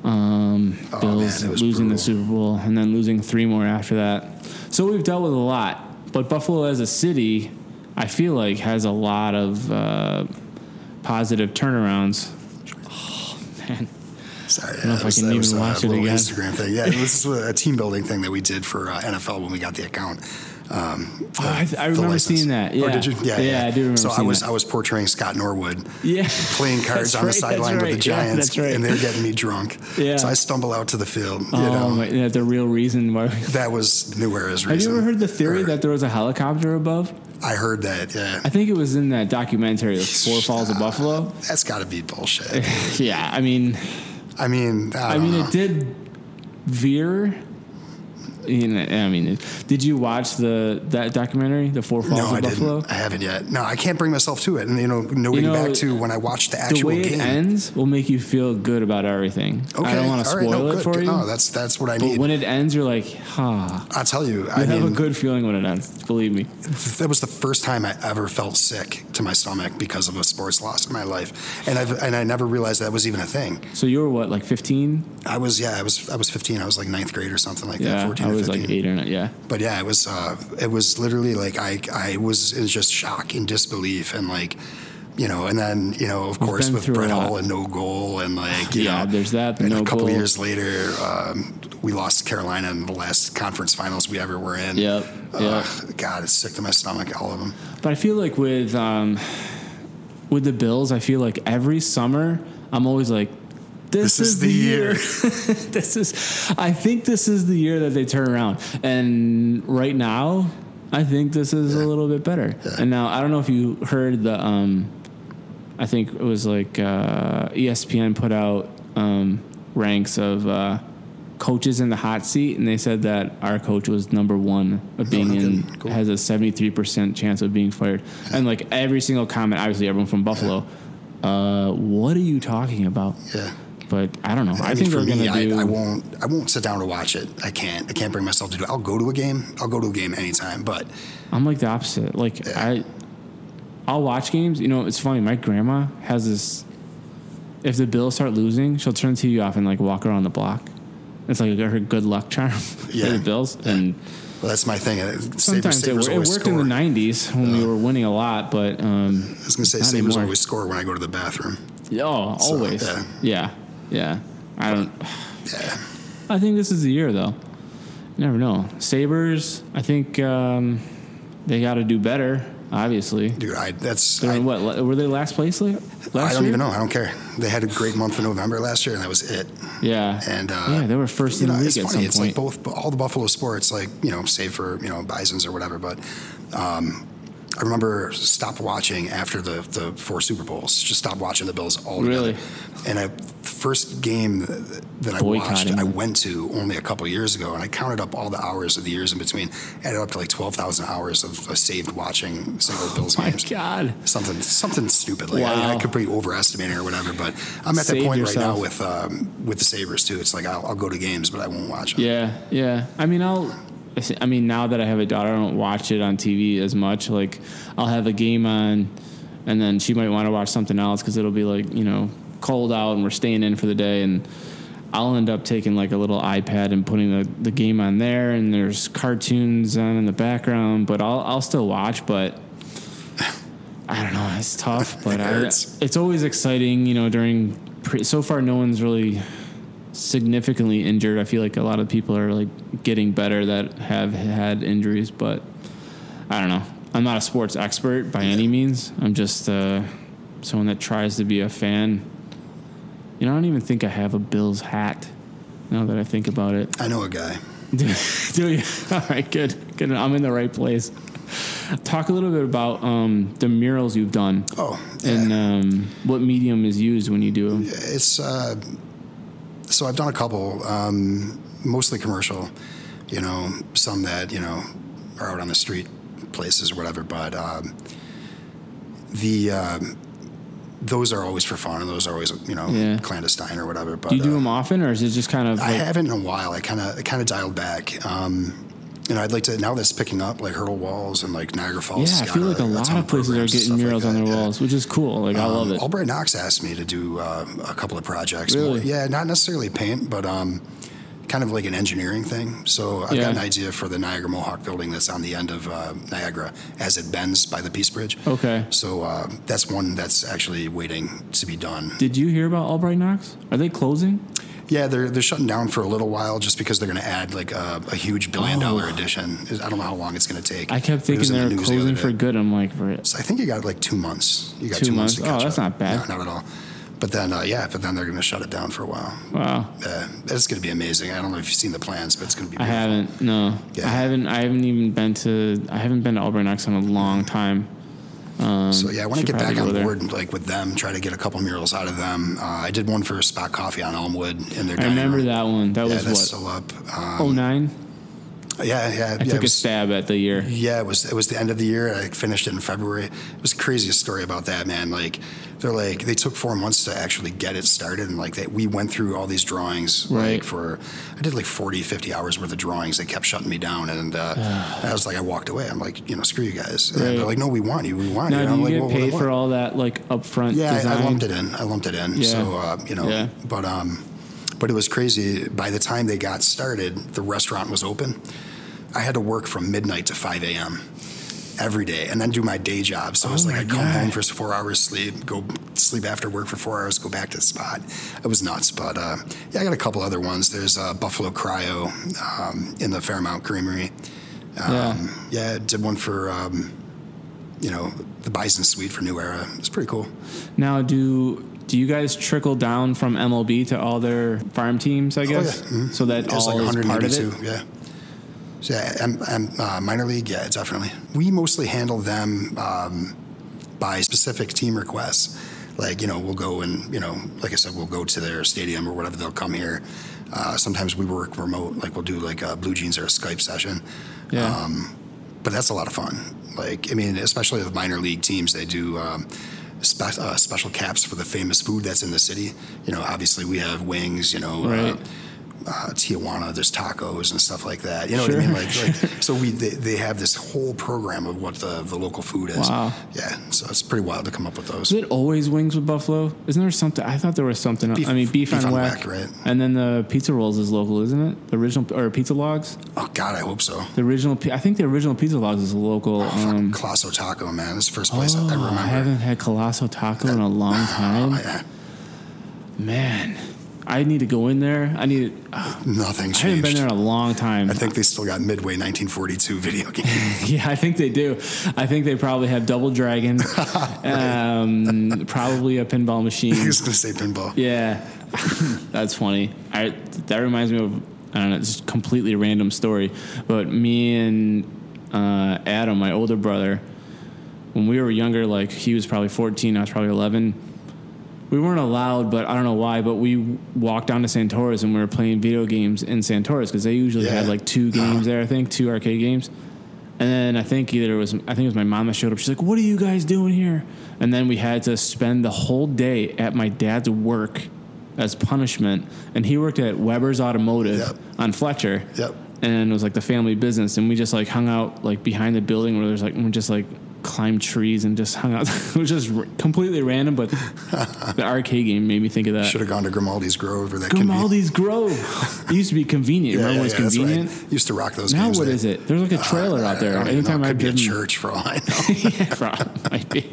Um, Oh, Bills man, it was losing the brutal. Super Bowl and then losing three more after that. So we've dealt with a lot. But Buffalo as a city, I feel like, has a lot of uh, positive turnarounds. Oh, man. Sorry, I don't know yeah, if that I was, can that even was watch a it little again. Instagram thing. Yeah, this was a team building thing that we did for uh, N F L when we got the account. Um, Oh, the- I, th- I the remember license. seeing that. Yeah. Oh, did you? Yeah, yeah, I do remember So seeing I was that. I was portraying Scott Norwood. Yeah. Playing cards That's on the right, sideline that's with the right. Yeah, Giants, that's right. and they're getting me drunk. Yeah. So I stumble out to the field. You Oh, know, my, yeah, the real reason why. that was New Era's reason. Have you ever heard the theory Or- that there was a helicopter above? I heard that. Yeah, I think it was in that documentary, The Four Falls of Buffalo. that's got to be bullshit. Yeah, I mean, I mean, I, I don't mean, know. it did veer. You know, I mean, did you watch the that documentary, The Four Falls No, of I Buffalo? didn't. I haven't yet. No, I can't bring myself to it. And you know, noting You know, back to when I watched the The actual way game. it ends will make you feel good about everything. Okay, I don't want to all right, spoil no, it good, for good. you. No, that's that's what I But need. when it ends, you're like, huh. I'll tell you. You I have mean, a good feeling when it ends. Believe me. that was the first time I ever felt sick to my stomach because of a sports loss in my life, and I've and I never realized that was even a thing. So you were what, like fifteen? I was yeah, I was I was fifteen. I was like ninth grade or something like that. Yeah, fourteen I or was fifteen. like eight or nine. Yeah. But yeah, it was uh, it was literally like I I was in just shock and disbelief and like. You know, and then you know, of We've course, been with through a Brett lot. Hall and no goal, and like you Yeah, know, there's that, the And no a couple goal. years later, um, we lost to Carolina in the last conference finals we ever were in. Yep, Ugh, yep. God, it's sick to my stomach, all of them. But I feel like with um, with the Bills, I feel like every summer I'm always like, this, This is is, the the year. year. This is. I think this is the year that they turn around. And right now, I think this is a little bit better. Yeah. And now I don't know if you heard the. Um, I think it was like uh, E S P N put out um, ranks of uh, coaches in the hot seat, and they said that our coach was number one of being okay. in, Cool. has a seventy-three percent chance of being fired. And like every single comment, obviously everyone from Buffalo, uh, what are you talking about? Yeah. But I don't know. I, I, mean, think for they're me, going to do. I, I won't. I won't sit down to watch it. I can't. I can't bring myself to do it. I'll go to a game. I'll go to a game anytime. But I'm like the opposite. Like Yeah. I, I'll watch games. You know, it's funny. My grandma has this. If the Bills start losing, she'll turn the T V off and like walk around the block. It's like her good luck charm Yeah. for the Bills. And well, that's my thing. Uh, Sabres, sometimes it, Sabres wor- it always worked score. in the nineties when we were winning a lot. But um, I was going to say not Sabres anymore. always score when I go to the bathroom. oh, So, always. yeah. yeah, yeah. I don't. Yeah. I think this is the year, though. You never know. Sabres, I think um, they got to do better. Obviously, Dude, I that's they're I, in what? la- Were they last place la- last I don't year? even know. I don't care. They had a great month of November last year, and that was it. Yeah, And uh, yeah, they were first you in know, the league it's at funny. some It's point. like both all the Buffalo sports, like you know, save for you know Bisons or whatever. But um, I remember stopped watching after the the four Super Bowls. Just stopped watching the Bills altogether. Really? And I, the first game that I watched, Boycotting. I went to only a couple years ago, and I counted up all the hours of the years in between. Added up to like twelve thousand hours of, of saved watching single Bills My games. God, Something, something stupid. Like I, Wow. I could be overestimating or whatever, but I'm at that Save point yourself. right now with um, with the Sabres too. It's like I'll, I'll go to games, but I won't watch them. yeah, yeah. I mean, I'll. I mean, now that I have a daughter, I don't watch it on T V as much. Like, I'll have a game on, and then she might want to watch something else because it'll be like, you know, cold out and we're staying in for the day, and I'll end up taking like a little iPad and putting the, the game on there, and there's cartoons on in the background, but I'll I'll still watch, but I don't know, it's tough, but It I, hurts. it's always exciting, you know, during pre, so far no one's really significantly injured. I feel like a lot of people are like getting better that have had injuries, but I don't know. I'm not a sports expert by any means. I'm just uh, someone that tries to be a fan. You know, I don't even think I have a Bills hat now that I think about it. I know a guy. Do, do you? All right, good. Good. I'm in the right place. Talk a little bit about um, the murals you've done Oh, yeah. and um, what medium is used when you do them. It's uh, so I've done a couple, um, mostly commercial. You know, some that you know are out on the street places or whatever. But um, the um, those are always for fun, and those are always you know Yeah. clandestine or whatever. But Do you do uh, them often, or is it just kind of I like, haven't in a while. I kind of kind of dialed back. Um, you know, I'd like to, now that's picking up, like Hurdle Walls and like Niagara Falls. Yeah, has I got feel like a, a lot ton of places are programs and getting stuff murals like on that, their yeah. walls, which is cool. Like, I love Um, it. Albright Knox asked me to do uh, a couple of projects. Really? More, yeah, not necessarily paint, but um, kind of like an engineering thing. So I've Yeah. got an idea for the Niagara Mohawk building that's on the end of uh, Niagara as it bends by the Peace Bridge. Okay. So uh, that's one that's actually waiting to be done. Did you hear about Albright Knox? Are they closing? Yeah, they're they're shutting down for a little while just because they're going to add like a, a huge billion dollar Oh. addition. I don't know how long it's going to take. I kept but it was thinking in they the were news the other closing day. for good. I'm like, for it. So I think you got like two months. You got Two two, months. months? to Oh, catch that's up. not bad. No, not at all. But then, uh, yeah, but then they're going to shut it down for a while. Wow. Uh, it's going to be amazing. I don't know if you've seen the plans, but it's going to be. I Beautiful. haven't. No, Yeah. I haven't. I haven't even been to. I haven't been to Albright Knox in a long time. Um, So yeah, I want to should get back probably on go there. board like with them. Try to get a couple murals out of them. Uh, I did one for Spot Coffee on Elmwood in their. I dining remember room. that one. That Yeah, was that's what. still up. Um, Oh nine. Yeah, yeah. I yeah, took it a was- stab at the year. Yeah, it was it was the end of the year. I finished it in February. It was the craziest story about that, man. Like they're like they took four months to actually get it started, and like they, we went through all these drawings Right. like for I did like forty, fifty hours worth of drawings. They kept shutting me down, and uh, I was like, I walked away. I'm like, you know, screw you guys. And Right. they're like, no, we want you. We want you. Now, And do I'm you like, get well, paid what? for all that like upfront Yeah, design? I, I lumped it in. I lumped it in. Yeah. So uh, you know, Yeah. but um, but it was crazy. By the time they got started, the restaurant was open. I had to work from midnight to five a.m. every day, and then do my day job. So it was Oh like my I'd come God. home for four hours sleep, go sleep after work for four hours, go back to the spot. It was nuts. But uh, yeah, I got a couple other ones. There's uh, Buffalo Cryo um, in the Fairmount Creamery. Um, Yeah. yeah, did one for um, you know the Bison Suite for New Era. It's pretty cool. Now, do do you guys trickle down from M L B to all their farm teams? I guess Oh, yeah. Mhm. so that There's all like is part of it. Yeah. So yeah, and, and uh, minor league, yeah, definitely. We mostly handle them um, by specific team requests. Like, you know, we'll go and, you know, like I said, we'll go to their stadium or whatever. They'll come here. Uh, sometimes we work remote. Like we'll do like a Blue Jeans or a Skype session. Yeah. Um, but that's a lot of fun. Like, I mean, especially with minor league teams, they do um, spe- uh, special caps for the famous food that's in the city. You know, obviously we have wings, you know, Right. uh, uh, Tijuana, there's tacos and stuff like that. You know Sure. what I mean? Like, like so we they, they have this whole program of what the, the local food is. Wow. Yeah, so it's pretty wild to come up with those. Is it always wings with Buffalo? Isn't there something? I thought there was something. else. Beef- I mean, beef, beef on on whack, whack, right. And then the pizza rolls is local, isn't it? The original or pizza logs. Oh God, I hope so. The original. pi- I think the original pizza logs is a local. Oh, fuck, um, Colosso Taco, man. This is the first place oh, I remember. I haven't had Colosso Taco in a long time. Oh, yeah. Man, I need to go in there. I need. Uh, Nothing I haven't been changed. there in a long time. I think they still got Midway nineteen forty-two video game. Yeah, I think they do. I think they probably have Double Dragon, um, probably a pinball I machine. was going to say pinball. Yeah, that's funny. I that reminds me of I don't know. It's a completely random story, but me and uh, Adam, my older brother, when we were younger, like he was probably fourteen, I was probably eleven. We weren't allowed, but I don't know why. But we walked down to Santora's and we were playing video games in Santora's because they usually Yeah. had like two games there. I think two arcade games. And then I think either it was I think it was my mom that showed up. She's like, "What are you guys doing here?" And then we had to spend the whole day at my dad's work as punishment. And he worked at Weber's Automotive Yep. on Fletcher. Yep. And it was like the family business. And we just like hung out like behind the building where there's like we just like climbed trees and just hung out. It was just r- completely random, but the arcade game made me think of that. Should have gone to Grimaldi's Grove or that conven- Grimaldi's Grove. It used to be convenient. Yeah, Remember yeah, when it yeah, was that's convenient? right. Used to rock those Now games. what there. is it? There's like a trailer Uh, out there. I don't even Anytime know. It I've could be a driven, church for all I know. yeah, probably might be.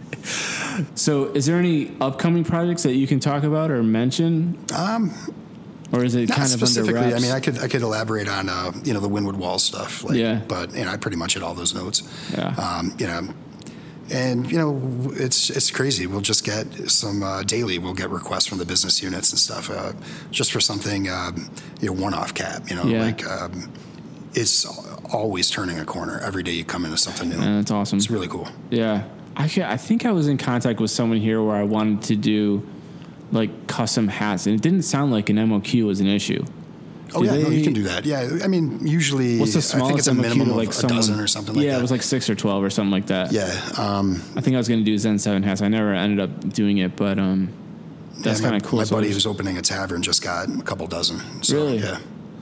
So, is there any upcoming projects that you can talk about or mention? Um, or is it Not kind of under specifically. wraps? I mean, I could I could elaborate on uh, you know the Wynwood Wall stuff. Like, Yeah. But you know, I pretty much hit all those notes. Yeah. Um, you know, and you know, it's it's crazy. We'll just get some uh, daily. We'll get requests from the business units and stuff, uh, just for something um, you know one-off cap. You know, Yeah. like um, it's always turning a corner. Every day you come into something new. Yeah, that's awesome. It's really cool. Yeah. I, ca- I think I was in contact with someone here where I wanted to do like custom hats, and it didn't sound like an M O Q was an issue. Oh Do yeah, no, they- you can do that. Yeah, I mean, usually What's the I think smallest it's a M O Q minimum to like of a someone, dozen or something like yeah, that. it was like six or twelve or something like that. Yeah, um, I think I was going to do Zen seven hats. I never ended up doing it, but um, that's yeah, my- kind of cool. My So buddy it's- who's opening a tavern just got a couple dozen. So, Really? Yeah.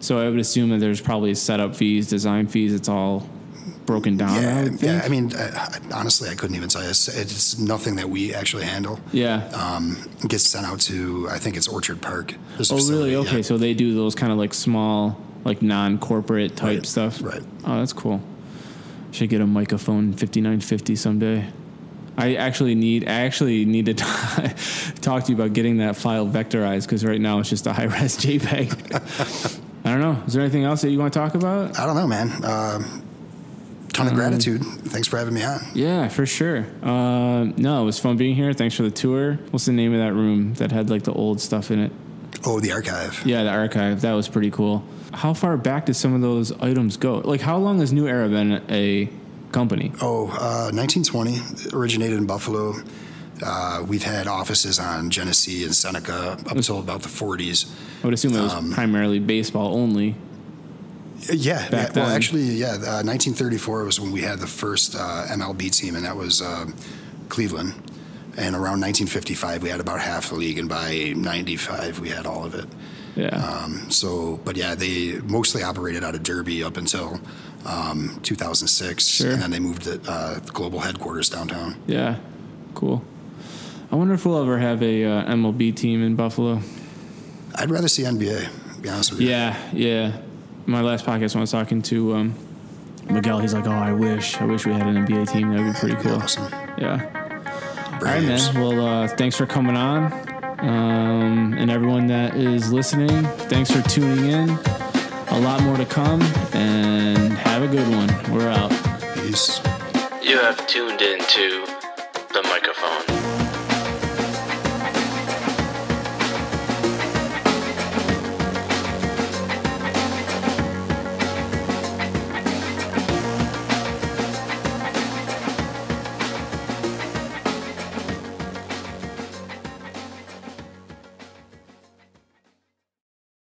So I would assume that there's probably setup fees, design fees. It's all broken down. Yeah, I would think. yeah. I mean, I, honestly, I couldn't even tell you. It's, it's nothing that we actually handle. Yeah. Um, it gets sent out to, I think it's Orchard Park. There's a Oh, facility, really? Okay, yeah. so they do those kind of like small, like non-corporate type Right, stuff. right. Oh, that's cool. Should get a microphone fifty-nine fifty someday. I actually need. I actually need to t- talk to you about getting that file vectorized because right now it's just a high-res JPEG. I don't know. Is there anything else that you want to talk about? I don't know, man. Um, ton of Um, gratitude. Thanks for having me on. Yeah, for sure. Uh, no, it was fun being here. Thanks for the tour. What's the name of that room that had like the old stuff in it? Oh, the archive. Yeah, the archive. That was pretty cool. How far back did some of those items go? Like, how long has New Era been a company? Oh, uh, nineteen twenty, originated in Buffalo. Uh, we've had offices on Genesee and Seneca up until about the forties. I would assume it was Um, primarily baseball only. Yeah, yeah. Back Well, then. actually, yeah. Uh, nineteen thirty-four was when we had the first uh, M L B team, and that was uh, Cleveland. And around nineteen fifty-five, we had about half the league, and by ninety-five, we had all of it. Yeah. Um, so, but yeah, they mostly operated out of Derby up until um, two thousand six, Sure. and then they moved the uh, global headquarters downtown. Yeah. Cool. I wonder if we'll ever have a uh, M L B team in Buffalo. I'd rather see N B A, to be honest with you. Yeah, yeah. My last podcast when I was talking to um, Miguel, he's like, oh, I wish. I wish we had an N B A team. That would be pretty That'd be cool. awesome. Yeah. All right, Braves. man. Well, uh, thanks for coming on. Um, and everyone that is listening, thanks for tuning in. A lot more to come, and have a good one. We're out. Peace. You have tuned into the microphone.